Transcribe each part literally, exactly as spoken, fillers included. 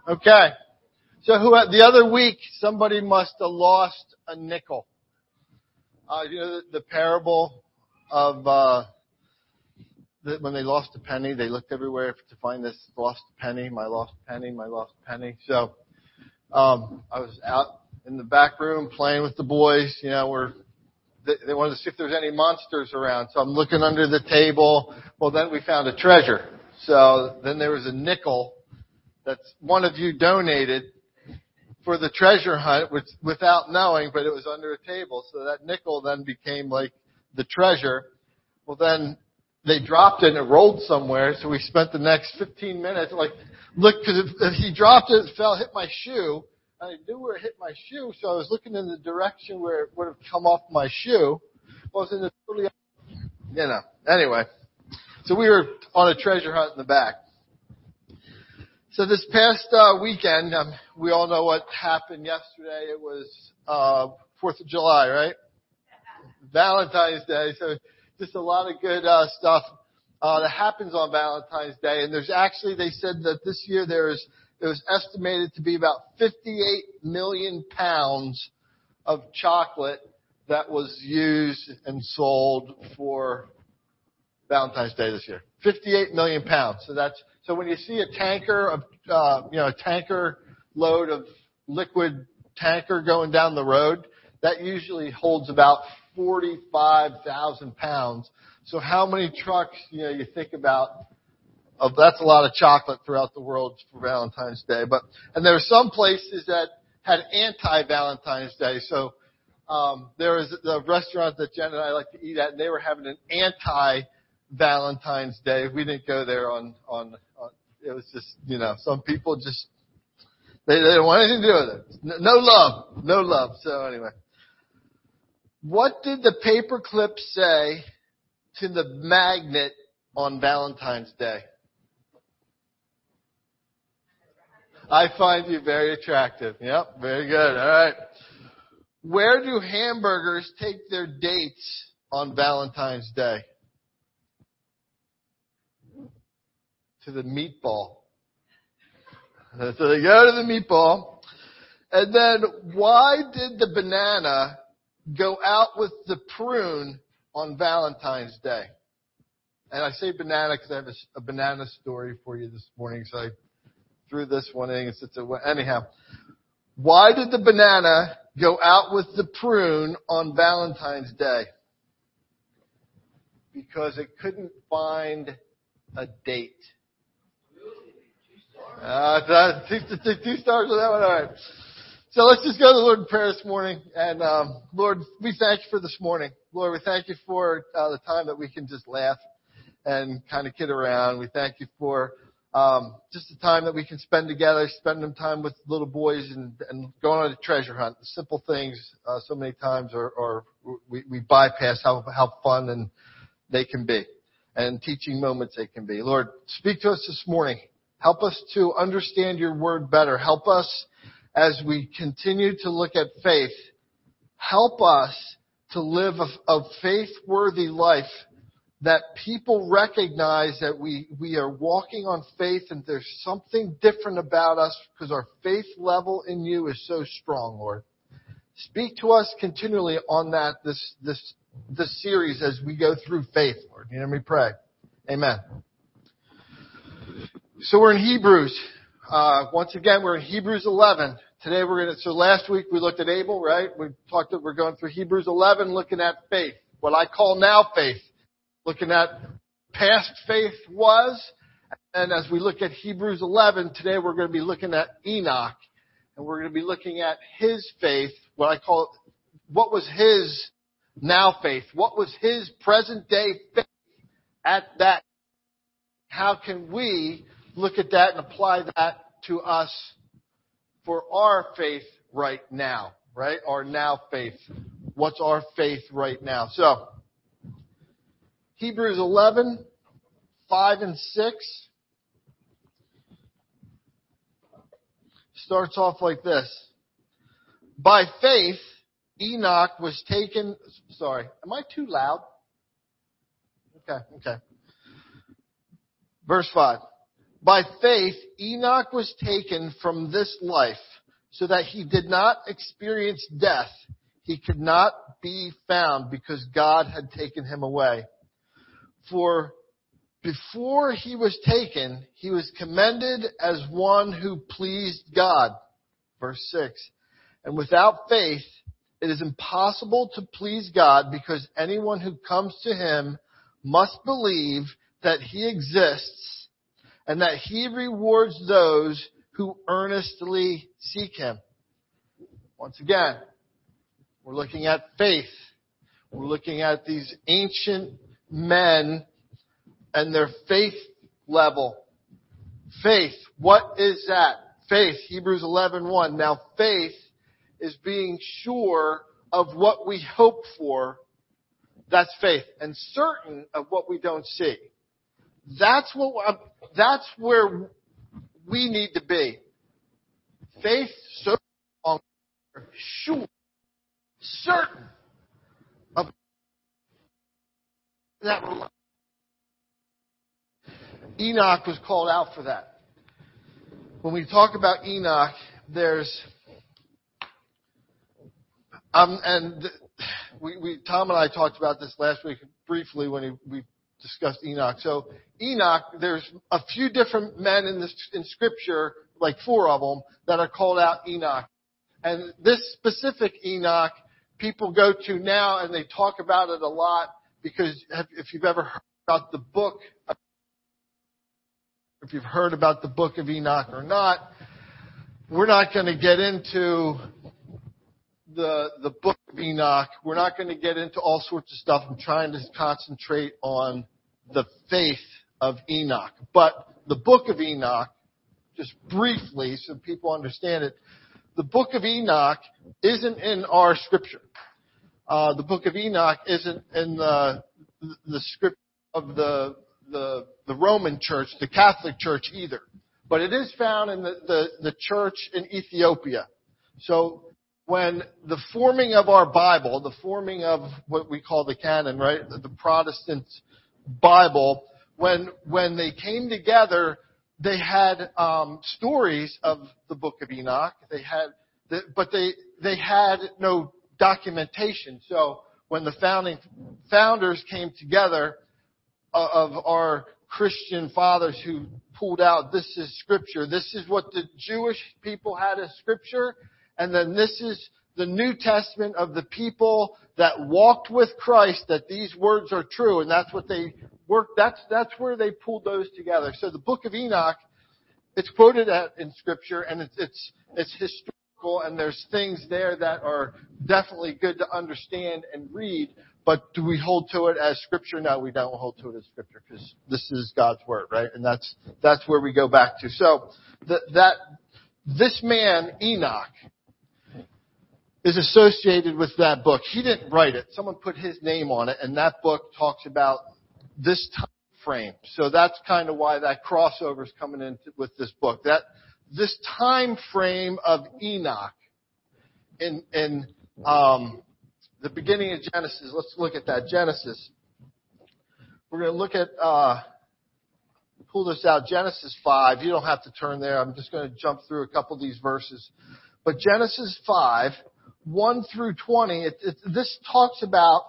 Okay. So who the other week somebody must have lost a nickel. Uh, you know the, the parable of uh, the, when they lost a penny, they looked everywhere to find this lost penny, my lost penny, my lost penny. So um, I was out in the back room playing with the boys. You know, we're they, they wanted to see if there's any monsters around. So I'm looking under the table. Well, then we found a treasure. So then there was a nickel that one of you donated for the treasure hunt, which, without knowing, but it was under a table. So that nickel then became like the treasure. Well, then they dropped it and it rolled somewhere. So we spent the next fifteen minutes like, look, because if, if he dropped it, it fell, hit my shoe. I knew where it hit my shoe, so I was looking in the direction where it would have come off my shoe. Well, it was in the totally, you know. Anyway, so we were on a treasure hunt in the back. So this past uh, weekend, um, we all know what happened yesterday. It was uh, fourth of July, right? Valentine's Day. So just a lot of good uh, stuff uh, that happens on Valentine's Day. And there's actually, they said that this year there's it was estimated to be about fifty-eight million pounds of chocolate that was used and sold for Valentine's Day this year. fifty-eight million pounds. So that's so when you see a tanker of uh, you know a tanker load of liquid tanker going down the road, that usually holds about forty-five thousand pounds. So how many trucks you know you think about? Of that's a lot of chocolate throughout the world for Valentine's Day. But and there are some places that had anti-Valentine's Day. So um, there was a restaurant that Jen and I like to eat at, and they were having an anti-Valentine's Day. We didn't go there on on. on it was just you know some people just they, they didn't want anything to do with it. No love, no love. So anyway, what did the paperclip say to the magnet on Valentine's Day? I find you very attractive. Yep, very good. All right. Where do hamburgers take their dates on Valentine's Day? To the meatball. So they go to the meatball. And then why did the banana go out with the prune on Valentine's Day? And I say banana because I have a, a banana story for you this morning. So I threw this one in. It's a, anyhow, why did the banana go out with the prune on Valentine's Day? Because it couldn't find a date. Uh, two, two, two stars on that one. All right. So let's just go to the Lord in prayer this morning. And um, Lord, we thank you for this morning. Lord, we thank you for uh, the time that we can just laugh and kind of kid around. We thank you for Um, just the time that we can spend together, spending time with little boys and, and going on a treasure hunt. The simple things, uh, so many times are, are we, we bypass how, how fun and they can be and teaching moments they can be. Lord, speak to us this morning. Help us to understand your word better. Help us as we continue to look at faith. Help us to live a, a faith-worthy life that people recognize that we, we are walking on faith and there's something different about us because our faith level in you is so strong, Lord. Speak to us continually on that, this, this, this series as we go through faith, Lord. You know me pray. Amen. So we're in Hebrews. Uh, once again, we're in Hebrews eleven. Today we're going to, so last week we looked at Abel, right? We talked, we're going through Hebrews eleven looking at faith, what I call now faith. Looking at past faith was, and as we look at Hebrews eleven, today we're going to be looking at Enoch, and we're going to be looking at his faith, what I call it, what was his now faith, what was his present day faith at that. How can we look at that and apply that to us for our faith right now, right? Our now faith. What's our faith right now? So, Hebrews eleven, five and six starts off like this. By faith, Enoch was taken, sorry, am I too loud? Okay, okay. Verse five. By faith, Enoch was taken from this life so that he did not experience death. He could not be found because God had taken him away. For before he was taken, he was commended as one who pleased God. Verse six. And without faith, it is impossible to please God, because anyone who comes to him must believe that he exists and that he rewards those who earnestly seek him. Once again, we're looking at faith. We're looking at these ancient men and their faith level. Faith, what is that? Faith, Hebrews eleven one. Now faith is being sure of what we hope for. That's faith. And certain of what we don't see. That's what, that's where we need to be. Faith, so strong, sure, certain of that. Enoch was called out for that. When we talk about Enoch, there's Um, and we, we, Tom and I talked about this last week briefly when he, we discussed Enoch. So Enoch, there's a few different men in this, in Scripture, like four of them, that are called out Enoch. And this specific Enoch, people go to now and they talk about it a lot because if you've ever heard about the book, if you've heard about the book of Enoch or not, we're not going to get into the the book of Enoch. We're not going to get into all sorts of stuff. I'm trying to concentrate on the faith of Enoch. But the book of Enoch, just briefly so people understand it, the book of Enoch isn't in our scripture. Uh, the book of Enoch isn't in the the script of the, the the Roman church, the Catholic church either. But it is found in the, the, the church in Ethiopia. So when the forming of our Bible, the forming of what we call the canon, right, the Protestant Bible, when when they came together, they had um, stories of the Book of Enoch. They had, the, but they they had no documentation. So when the founding founders came together uh, of our Christian fathers who pulled out, this is Scripture. This is what the Jewish people had as Scripture. And then this is the New Testament of the people that walked with Christ, that these words are true. And that's what they worked. That's, that's where they pulled those together. So the book of Enoch, it's quoted at, in Scripture, and it's, it's, it's historical, and there's things there that are definitely good to understand and read. But do we hold to it as Scripture? No, we don't hold to it as Scripture, because this is God's Word, right? And that's, that's where we go back to. So the, that, this man, Enoch, is associated with that book. He didn't write it. Someone put his name on it, and that book talks about this time frame. So that's kind of why that crossover is coming in with this book. That this time frame of Enoch in in um, the beginning of Genesis. Let's look at that. Genesis. We're going to look at uh, pull this out. Genesis five. You don't have to turn there. I'm just going to jump through a couple of these verses. But Genesis five. one through twenty, it, it, this talks about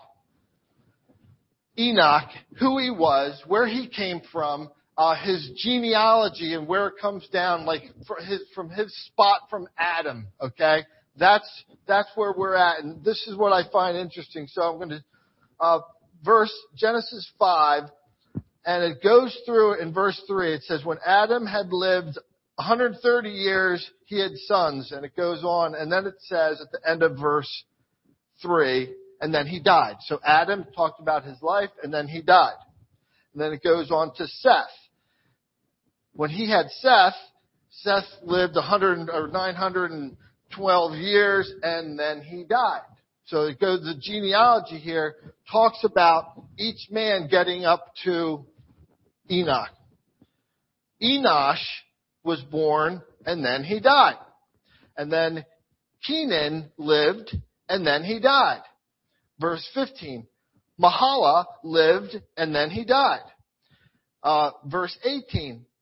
Enoch, who he was, where he came from, uh, his genealogy and where it comes down, like from his, from his spot from Adam, okay? That's, that's where we're at, and this is what I find interesting. So I'm going to, uh, verse, Genesis five, and it goes through in verse three. It says, when Adam had lived one hundred thirty years, he had sons, and it goes on, and then it says at the end of verse three, and then he died. So Adam talked about his life, and then he died. And then it goes on to Seth. When he had Seth, Seth lived one hundred or nine hundred twelve years, and then he died. So it goes, the genealogy here talks about each man getting up to Enoch. Enosh was born, and then he died. And then Kenan lived, and then he died. Verse fifteen. Mahalalel lived, and then he died. Uh, verse eighteen.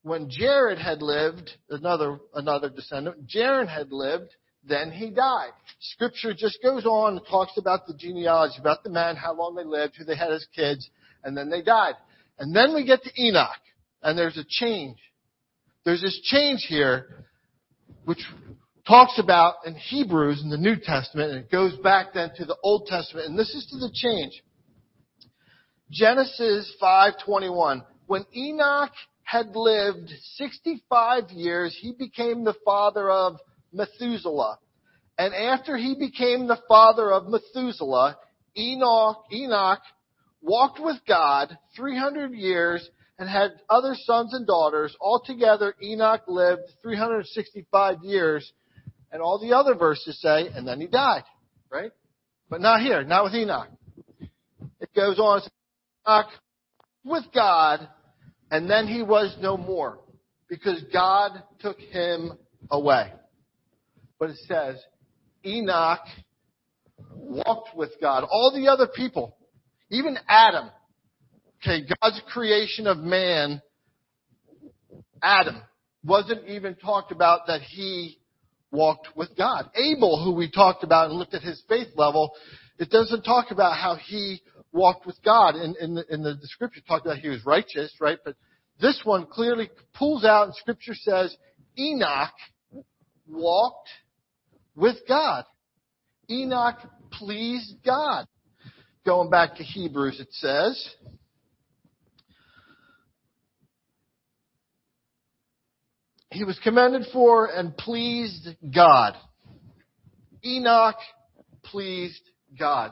when Jared had lived, another another descendant, Jared had lived, then he died. Scripture just goes on and talks about the genealogy, about the man, how long they lived, who they had as kids, and then they died. And then we get to Enoch, and there's a change. There's this change here, which talks about in Hebrews in the New Testament, and it goes back then to the Old Testament, and this is to the change. Genesis five twenty-one. When Enoch had lived sixty-five years, he became the father of Methuselah. And after he became the father of Methuselah, Enoch, Enoch walked with God three hundred years and had other sons and daughters. Altogether, Enoch lived three hundred sixty-five years. And all the other verses say, and then he died, right? But not here, not with Enoch. It goes on, Enoch with God, and then he was no more, because God took him away. But it says, Enoch walked with God. All the other people, even Adam, okay, God's creation of man, Adam, wasn't even talked about that he walked with God. Abel, who we talked about and looked at his faith level, it doesn't talk about how he walked with God. In, in, the, in the scripture, talked about he was righteous, right? But this one clearly pulls out, and scripture says Enoch walked with God. Enoch pleased God. Going back to Hebrews, it says, he was commended for and pleased God. Enoch pleased God.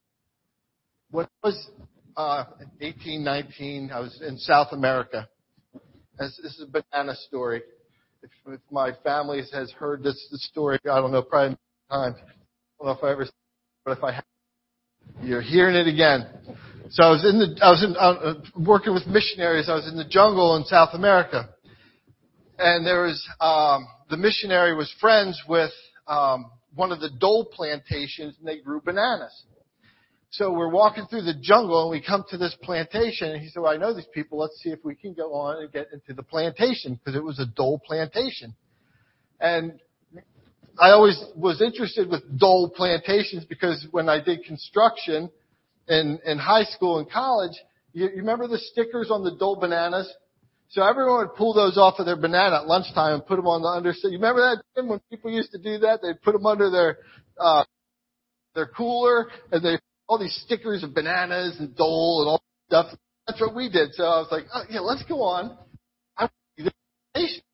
When I was uh, eighteen, nineteen, I was in South America. This, this is a banana story. If, if my family has heard this, this story, I don't know, probably times. I don't know if I ever, but if I have, you're hearing it again. So I was in the, I was in, uh, working with missionaries. I was in the jungle in South America. And there was, um, the missionary was friends with, um, one of the dole plantations, and they grew bananas. So we're walking through the jungle, and we come to this plantation, and he said, well, I know these people. Let's see if we can go on and get into the plantation, because it was a dole plantation. And I always was interested with dole plantations, because when I did construction in, in high school and college, you, you remember the stickers on the dole bananas? So everyone would pull those off of their banana at lunchtime and put them on the underside. You remember that, Tim, when people used to do that? They'd put them under their, uh, their cooler, and they, all these stickers of bananas and dole and all that stuff. That's what we did. So I was like, oh, yeah, let's go on. I want to see this plantation.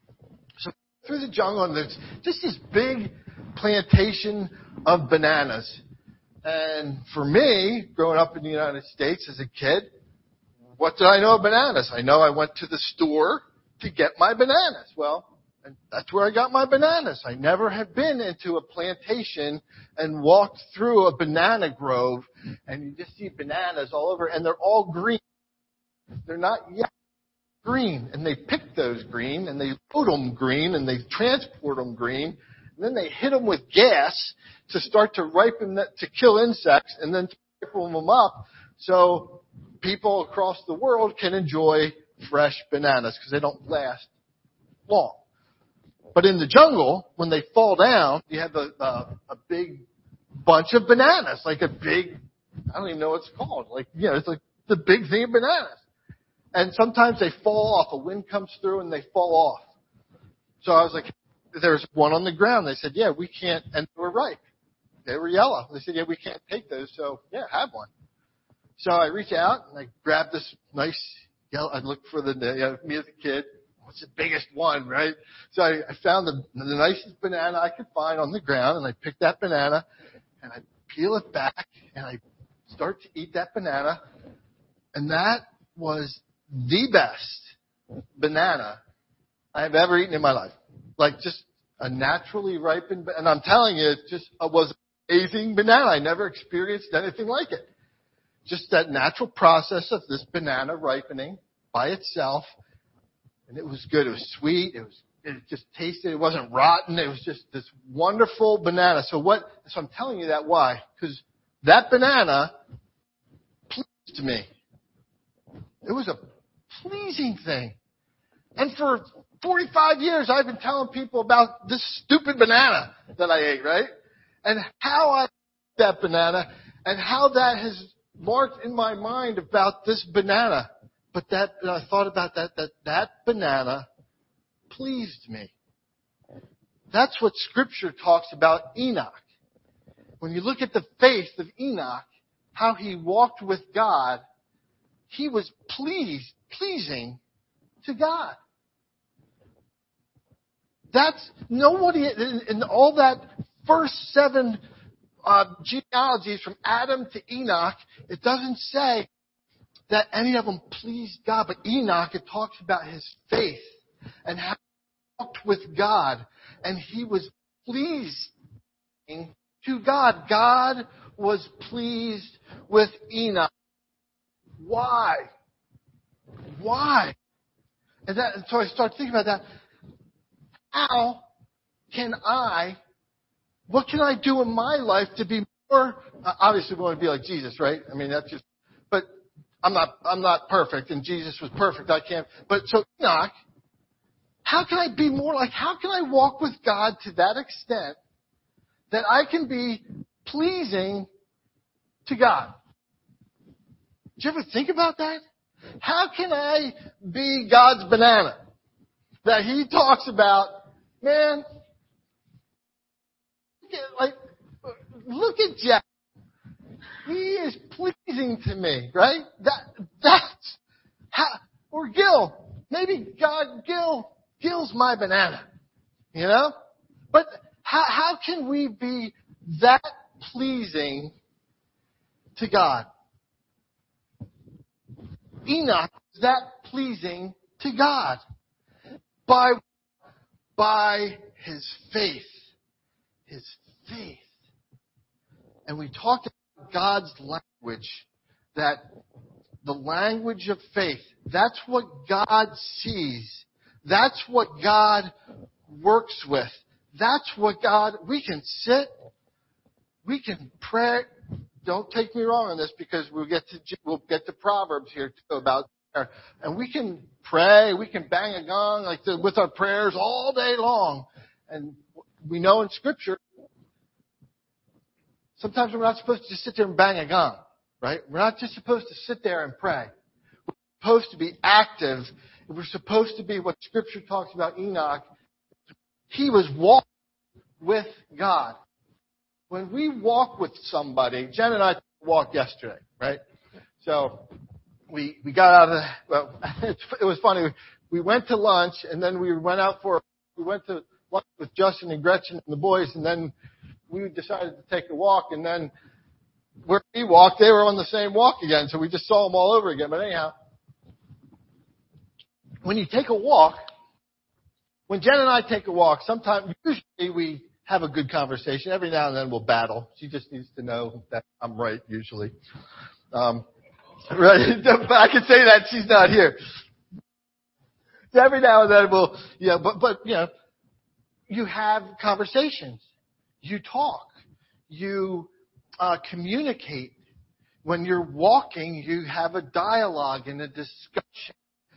So through the jungle, and there's just this big plantation of bananas. And for me, growing up in the United States as a kid, what did I know of bananas? I know I went to the store to get my bananas. Well, and that's where I got my bananas. I never had been into a plantation and walked through a banana grove, and you just see bananas all over, and they're all green. They're not yet green, and they pick those green, and they load them green, and they transport them green, and then they hit them with gas to start to ripen, to kill insects, and then to ripen them up so people across the world can enjoy fresh bananas, because they don't last long. But in the jungle, when they fall down, you have a, a, a big bunch of bananas, like a big, I don't even know what it's called. Like, you know, it's like the big thing of bananas. And sometimes they fall off. A wind comes through and they fall off. So I was like, there's one on the ground. They said, yeah, we can't, and they were ripe. They were yellow. They said, yeah, we can't take those. So yeah, have one. So I reach out and I grab this nice yellow. I look for the, you know, me as a kid. What's the biggest one, right? So I, I found the, the nicest banana I could find on the ground, and I pick that banana, and I peel it back, and I start to eat that banana, and that was the best banana I have ever eaten in my life. Like, just a naturally ripened, and I'm telling you, it just it was an amazing banana. I never experienced anything like it. Just that natural process of this banana ripening by itself. And it was good. It was sweet. It was, it just tasted, it wasn't rotten. It was just this wonderful banana. So what, so I'm telling you that why? Because that banana pleased me. It was a pleasing thing. And for forty-five years, I've been telling people about this stupid banana that I ate, right? And how I ate that banana and how that has marked in my mind about this banana. But that, and I thought about that, that that banana pleased me. That's what Scripture talks about Enoch. When you look at the faith of Enoch, how he walked with God, he was pleased, pleasing to God. That's nobody in, in all that first seven uh, genealogies from Adam to Enoch. It doesn't say that any of them pleased God, but Enoch, it talks about his faith and how he walked with God, and he was pleased to God. God was pleased with Enoch. Why? Why? And, that, and so I started thinking about that. How can I, what can I do in my life to be more, uh, obviously we want to be like Jesus, right? I mean, that's just, but I'm not, I'm not perfect, and Jesus was perfect. I can't, but so Enoch, how can I be more like, how can I walk with God to that extent that I can be pleasing to God? Did you ever think about that? How can I be God's banana that he talks about? Man, like, look at Jack. He is pleasing to me, right? That, that's how, or Gil. Maybe God, Gil, Gil's my banana, you know? But how, how can we be that pleasing to God? Enoch was that pleasing to God by, by his faith. His faith. And we talked about God's language, that the language of faith, that's what God sees. That's what God works with. That's what God, we can sit, we can pray. Don't take me wrong on this, because we'll get to, we'll get to Proverbs here too about prayer. And we can pray, we can bang a gong like the, with our prayers all day long. And we know in Scripture, sometimes we're not supposed to just sit there and bang a gong, right? We're not just supposed to sit there and pray. We're supposed to be active. We're supposed to be what Scripture talks about Enoch. He was walking with God. When we walk with somebody, Jen and I walked yesterday, right? So we we got out of the, well, it was funny. We went to lunch, and then we went out for, we went to lunch with Justin and Gretchen and the boys, and then we decided to take a walk, and then where we walked, they were on the same walk again, so we just saw them all over again. But anyhow, when you take a walk, when Jen and I take a walk, sometimes, usually we have a good conversation. Every now and then we'll battle. She just needs to know that I'm right, usually. Um, right? I can say that she's not here. So every now and then we'll, yeah, but, but, you know, you have conversations. You talk. You uh, communicate. When you're walking, you have a dialogue and a discussion.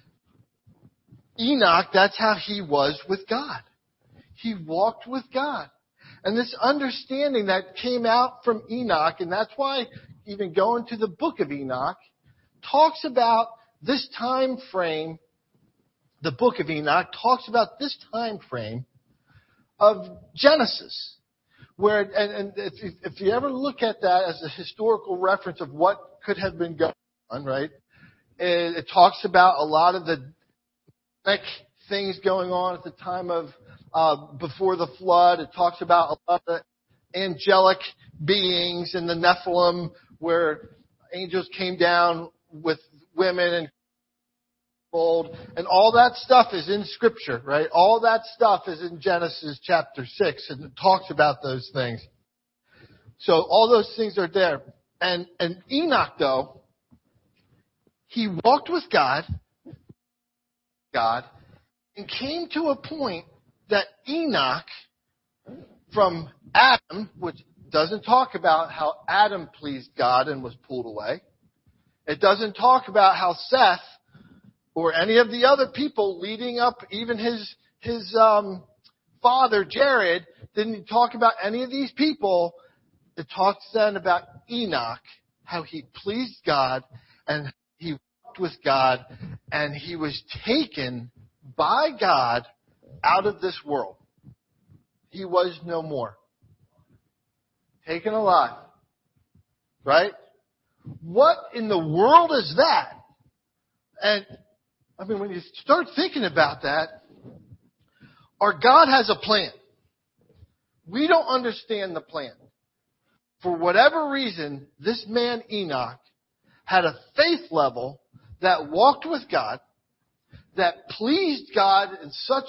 Enoch, that's how he was with God. He walked with God. And this understanding that came out from Enoch, and that's why even going to the book of Enoch, talks about this time frame. The book of Enoch talks about this time frame of Genesis. Where, and, and if, you, if you ever look at that as a historical reference of what could have been going on, right? It, it talks about a lot of the things going on at the time of uh, before the flood. It talks about a lot of angelic beings in the Nephilim, where angels came down with women and gold, and all that stuff is in Scripture, right? All that stuff is in Genesis chapter six, and it talks about those things. So all those things are there. And and Enoch, though, he walked with God, God, and came to a point that Enoch, from Adam, which doesn't talk about how Adam pleased God and was pulled away. It doesn't talk about how Seth or any of the other people leading up, even his, his, um, father, Jared, didn't talk about any of these people. It talks then about Enoch, how he pleased God and he walked with God and he was taken by God out of this world. He was no more. Taken alive. Right? What in the world is that? And, I mean, when you start thinking about that, our God has a plan. We don't understand the plan. For whatever reason, this man Enoch had a faith level that walked with God, that pleased God in such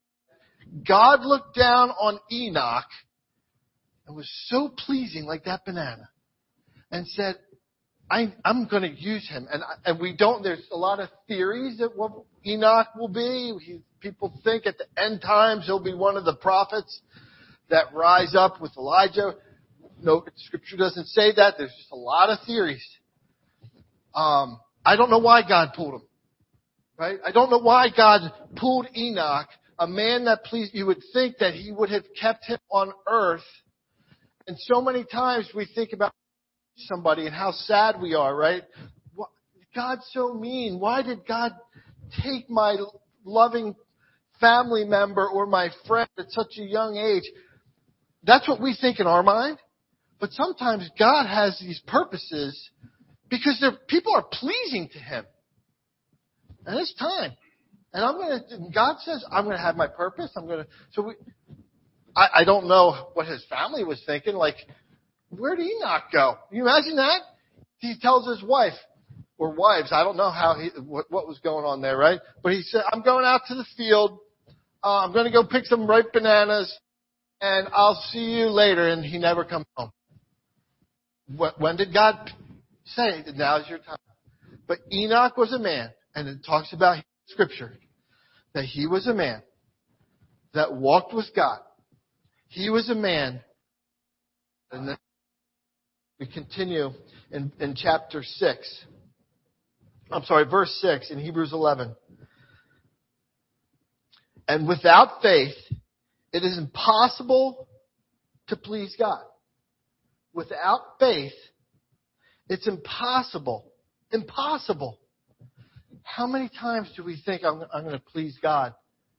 God looked down on Enoch and was so pleasing like that banana and said, I, I'm going to use him. And, and we don't, there's a lot of theories that what Enoch will be. He, people think at the end times he'll be one of the prophets that rise up with Elijah. No, Scripture doesn't say that. There's just a lot of theories. Um, I don't know why God pulled him. Right? I don't know why God pulled Enoch, a man that pleased. You would think that he would have kept him on earth. And so many times we think about somebody and how sad we are, right? God's so mean. Why did God take my loving family member or my friend at such a young age? That's what we think in our mind. But sometimes God has these purposes because people are pleasing to Him. And it's time. And I'm going to, God says, I'm going to have my purpose. I'm going to, so we, I, I don't know what his family was thinking. Like, where did Enoch go? Can you imagine that? He tells his wife, or wives, I don't know how he, what, what was going on there, right? But he said, I'm going out to the field. Uh, I'm going to go pick some ripe bananas, and I'll see you later. And he never comes home. When did God say, now's your time? But Enoch was a man, and it talks about in Scripture that he was a man that walked with God. He was a man, and then we continue in, in chapter six. I'm sorry, verse six in Hebrews eleven. And without faith, it is impossible to please God. Without faith, it's impossible. Impossible. How many times do we think I'm, I'm going to please God?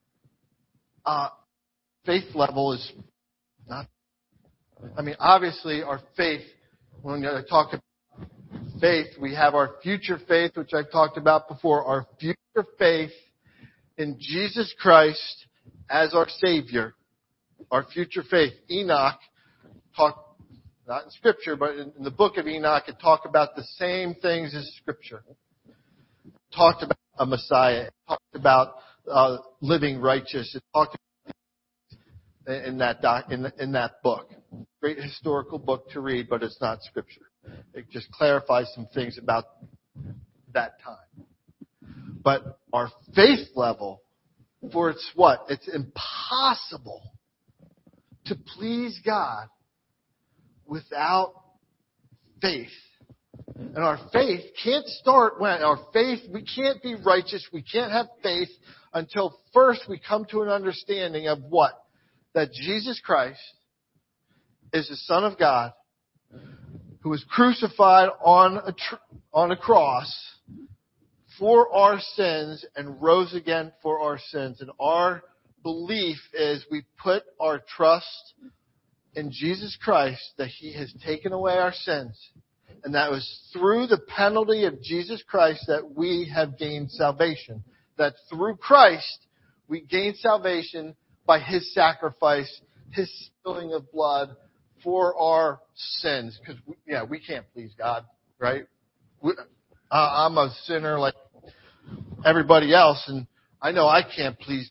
Uh, faith level is not. I mean, obviously, our faith, when I talk about faith, we have our future faith, which I've talked about before, our future faith in Jesus Christ as our Savior, our future faith. Enoch talked, not in Scripture, but in, in the book of Enoch, it talked about the same things as Scripture. It talked about a Messiah. It talked about uh, living righteous. It talked about in that doc, in, in that book. Great historical book to read, but it's not Scripture. It just clarifies some things about that time. But our faith level, for it's what? It's impossible to please God without faith. And our faith can't start when our faith, we can't be righteous, we can't have faith until first we come to an understanding of what? That Jesus Christ is the Son of God who was crucified on a tr- on a cross for our sins and rose again for our sins. And our belief is we put our trust in Jesus Christ that He has taken away our sins. And that was through the penalty of Jesus Christ that we have gained salvation. That through Christ we gain salvation by His sacrifice, His spilling of blood for our sins. Because, yeah, we can't please God, right? We, uh, I'm a sinner like everybody else, and I know I can't please,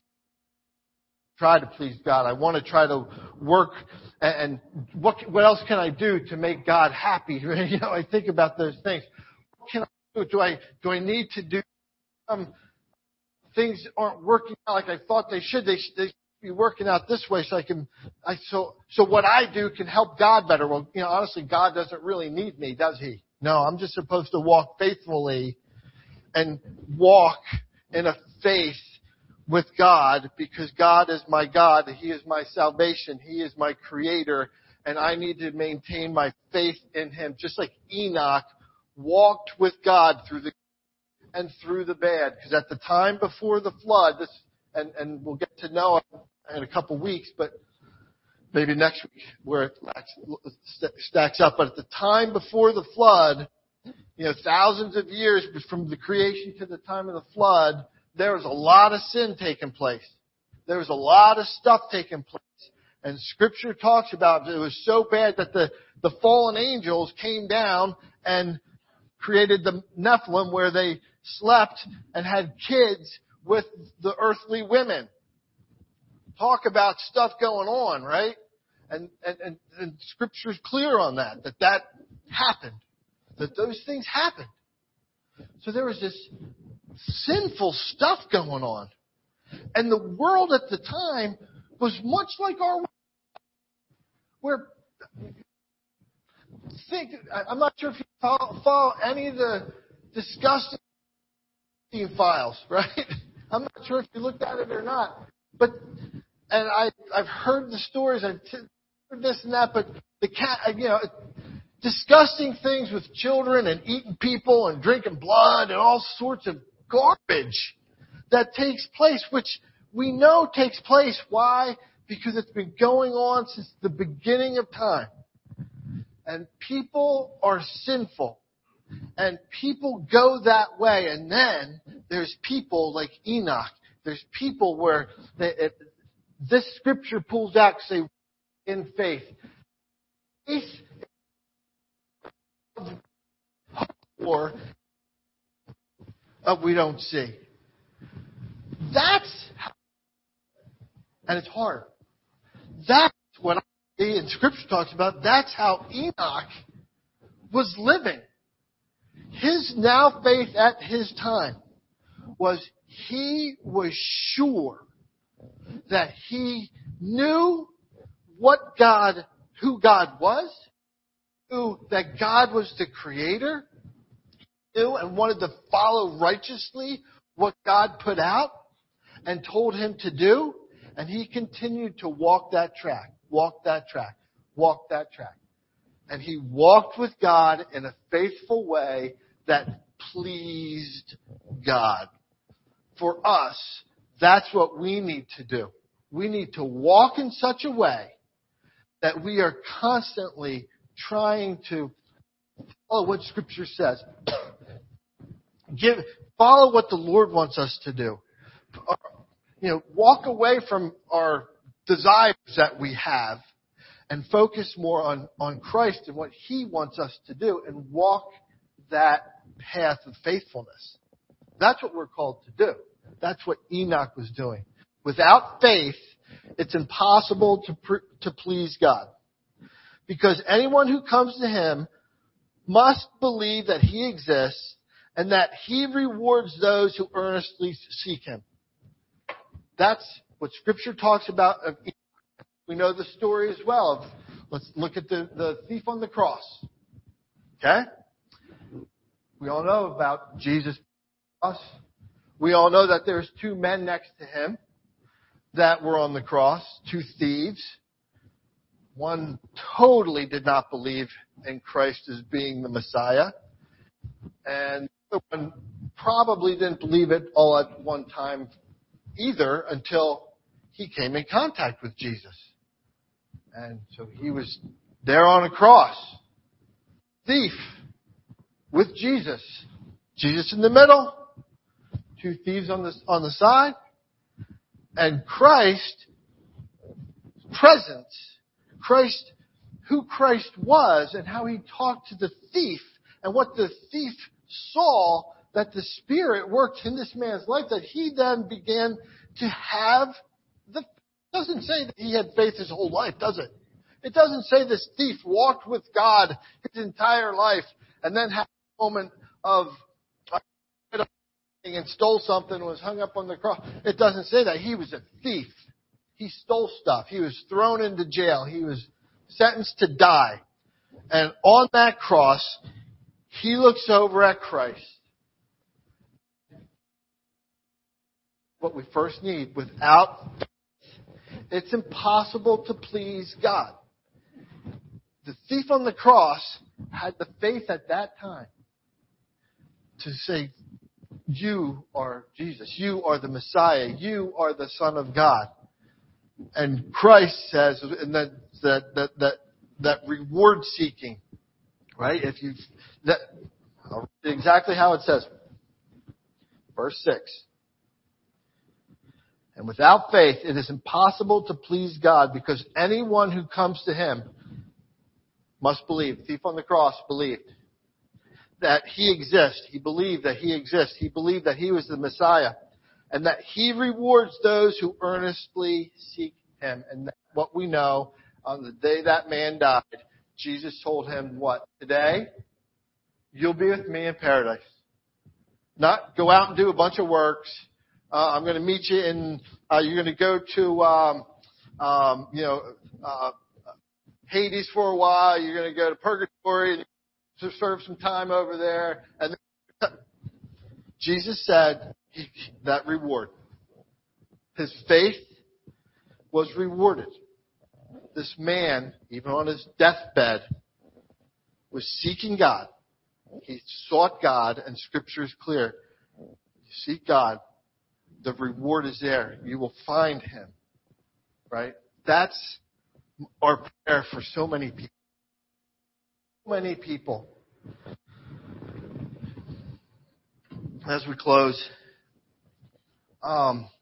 try to please God. I want to try to work, and, and what what else can I do to make God happy? You know, I think about those things. What can I do? Do I do I need to do some things aren't working out like I thought they should? They they should be working out this way, so I can. I so so what I do can help God better. Well, you know, honestly, God doesn't really need me, does He? No, I'm just supposed to walk faithfully and walk in a faith with God, because God is my God, He is my salvation, He is my creator, and I need to maintain my faith in Him, just like Enoch walked with God through the and through the bad. Because at the time before the flood, this and, and we'll get to Noah in a couple weeks, but maybe next week where it stacks up. But at the time before the flood, you know, thousands of years from the creation to the time of the flood, there was a lot of sin taking place. There was a lot of stuff taking place. And Scripture talks about it was so bad that the, the fallen angels came down and created the Nephilim, where they slept and had kids with the earthly women. Talk about stuff going on, right? And, and, and, and Scripture's clear on that, that that happened. That those things happened. So there was this sinful stuff going on. And the world at the time was much like our world. Where, think, I'm not sure if you follow, follow any of the disgusting files, right? I'm not sure if you looked at it or not. But, and I, I've heard the stories, I've heard this and that, but the cat, you know, disgusting things with children and eating people and drinking blood and all sorts of garbage that takes place, which we know takes place. Why? Because it's been going on since the beginning of time. And people are sinful. And people go that way. And then there's people like Enoch. There's people where they, it, this Scripture pulls out to say, in faith. Faith or uh, we don't see. That's how, and it's hard. That's what I see and Scripture talks about. That's how Enoch was living. His now faith at his time was he was sure that he knew what God, who God was, knew that God was the creator, knew and wanted to follow righteously what God put out and told him to do. And he continued to walk that track, walk that track, walk that track. And he walked with God in a faithful way that pleased God. For us, that's what we need to do. We need to walk in such a way that we are constantly trying to follow what Scripture says. Give, follow what the Lord wants us to do. You know, walk away from our desires that we have and focus more on, on Christ and what He wants us to do and walk that path of faithfulness. That's what we're called to do. That's what Enoch was doing. Without faith, it's impossible to pr- to please God. Because anyone who comes to Him must believe that He exists and that He rewards those who earnestly seek Him. That's what Scripture talks about. We know the story as well. Let's look at the, the thief on the cross. Okay? We all know about Jesus. We all know that there's two men next to Him that were on the cross, two thieves. One totally did not believe in Christ as being the Messiah. And the other one probably didn't believe it all at one time either until he came in contact with Jesus. And so he was there on a cross. Thief with Jesus. Jesus in the middle. Two thieves on the, on the side. And Christ, presence. Christ, who Christ was and how He talked to the thief and what the thief saw that the Spirit worked in this man's life, that he then began to have the, it doesn't say that he had faith his whole life, does it? It doesn't say this thief walked with God his entire life and then had a moment of and stole something and was hung up on the cross. It doesn't say that. He was a thief. He stole stuff. He was thrown into jail. He was sentenced to die. And on that cross, he looks over at Christ. what we first need. Without faith, it's impossible to please God. The thief on the cross had the faith at that time to say, you are Jesus. You are the Messiah. You are the Son of God. And Christ says, and that that that that, that reward seeking, right? If you that I'll read exactly how it says. Verse six. And without faith, it is impossible to please God, because anyone who comes to Him must believe. The thief on the cross believed that He exists. He believed that He exists. He believed that He was the Messiah, and that He rewards those who earnestly seek Him. And what we know, on the day that man died, Jesus told him what? Today, you'll be with me in paradise. Not go out and do a bunch of works. Uh, I'm going to meet you in, uh, you're going to go to, um, um, you know, uh, Hades for a while. You're going to go to purgatory and to serve some time over there. And then Jesus said that reward. His faith was rewarded. This man, even on his deathbed, was seeking God. He sought God, and Scripture is clear. You seek God, the reward is there. You will find Him. Right? That's our prayer for so many people. So many people. As we close, um,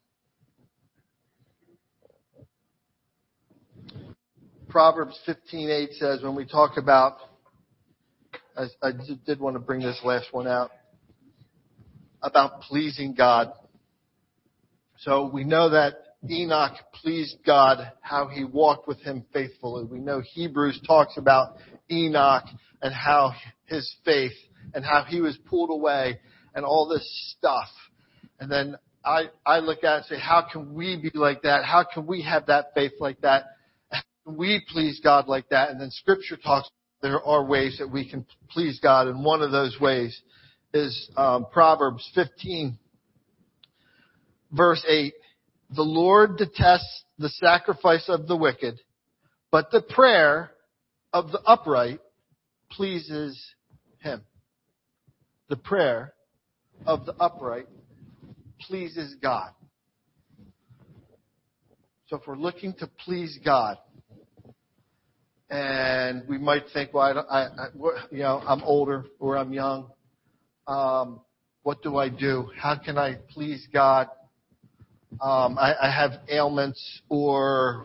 Proverbs fifteen eight says, when we talk about, I, I did want to bring this last one out, about pleasing God. So we know that Enoch pleased God, how he walked with Him faithfully. We know Hebrews talks about Enoch and how his faith and how he was pulled away and all this stuff. And then I, I look at it and say, how can we be like that? How can we have that faith like that? How can we please God like that? And then Scripture talks, there are ways that we can please God. And one of those ways is um, Proverbs fifteen, verse eight. The Lord detests the sacrifice of the wicked, but the prayer of the upright pleases Him. The prayer of the upright pleases God. So if we're looking to please God, and we might think, well, I, don't, I, I you know, I'm older or I'm young. Um, what do I do? How can I please God? Um, I, I have ailments, or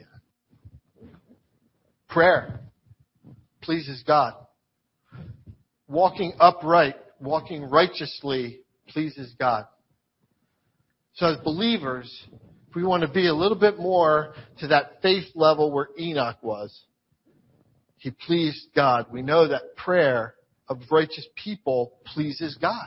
prayer pleases God. Walking upright, walking righteously pleases God. So as believers, if we want to be a little bit more to that faith level where Enoch was, he pleased God. We know that prayer of righteous people pleases God.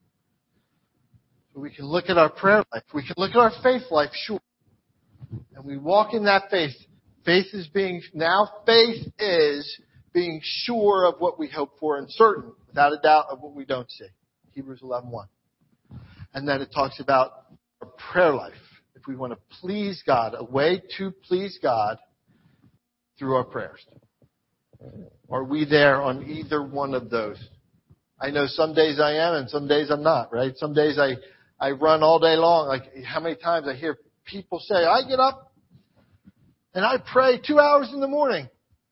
We can look at our prayer life. We can look at our faith life, sure. And we walk in that faith. Faith is being, now faith is being sure of what we hope for and certain, without a doubt, of what we don't see. Hebrews eleven one. And then it talks about our prayer life. If we want to please God, a way to please God through our prayers. Are we there on either one of those? I know some days I am and some days I'm not, right? Some days I, I run all day long. Like, how many times I hear people say, I get up and I pray two hours in the morning.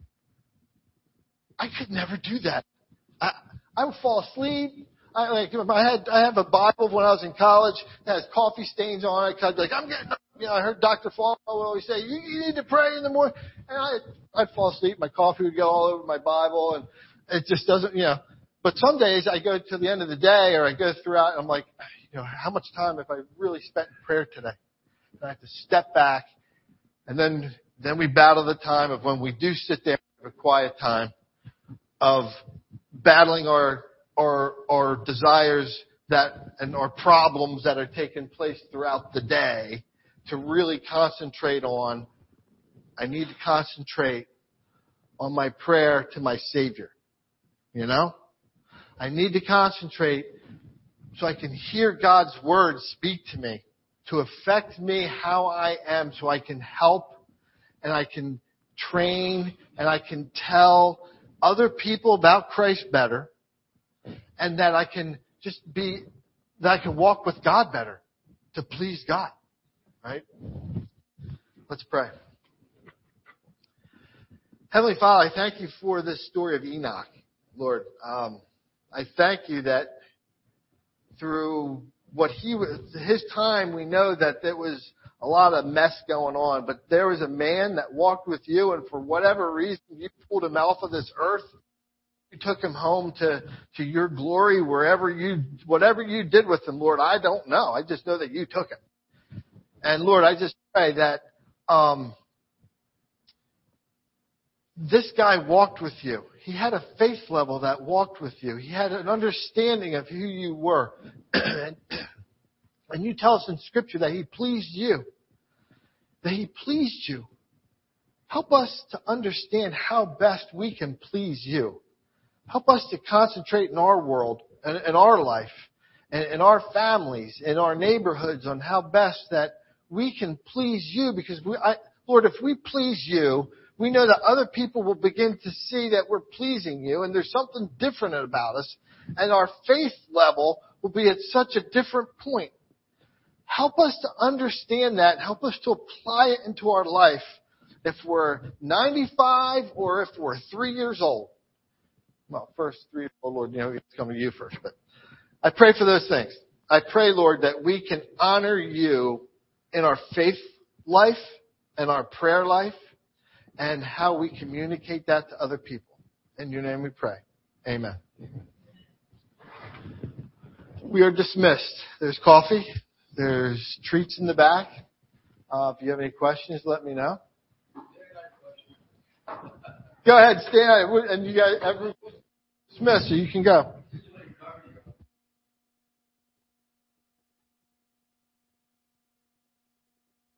I could never do that. I, I would fall asleep. I like I had I have a Bible when I was in college that has coffee stains on it. I'd be like, I'm getting up. You know, I heard Doctor Falwell always say, you, you need to pray in the morning. And I, I'd fall asleep. My coffee would go all over my Bible, and it just doesn't, you know. But some days I go to the end of the day, or I go throughout, and I'm like, you know, how much time have I really spent in prayer today? And I have to step back, and then then we battle the time of when we do sit there for a quiet time of battling our our our desires that and our problems that are taking place throughout the day, to really concentrate on, I need to concentrate on my prayer to my Savior. You know? I need to concentrate so I can hear God's Word speak to me. to affect me how I am so I can help and I can train and I can tell other people about Christ better, and that I can just be, that I can walk with God better to please God. Right? Let's pray. Heavenly Father, I thank you for this story of Enoch, Lord. Um, I thank you that through what he was, his time, we know that there was a lot of mess going on, but there was a man that walked with you, and for whatever reason, you pulled him off of this earth. You took him home to, to your glory, wherever you, whatever you did with him, Lord, I don't know. I just know that you took him. And Lord, I just pray that, um, this guy walked with you. He had a faith level that walked with you. He had an understanding of who you were. and, and you tell us in Scripture that he pleased you. That he pleased you. Help us to understand how best we can please you. Help us to concentrate in our world, in, in our life, in, in our families, in our neighborhoods on how best that we can please you. Because, we, I, Lord, if we please you, we know that other people will begin to see that we're pleasing you and there's something different about us, and our faith level will be at such a different point. Help us to understand that. Help us to apply it into our life if we're ninety-five or if we're three years old. Well, first three years old, Lord, you know, it's coming to you first. But I pray for those things. I pray, Lord, that we can honor you in our faith life and our prayer life, and how we communicate that to other people. In your name we pray. Amen. We are dismissed. There's coffee. There's treats in the back. Uh, if you have any questions, let me know. Go ahead, stand. And you guys, everyone dismissed, so you can go.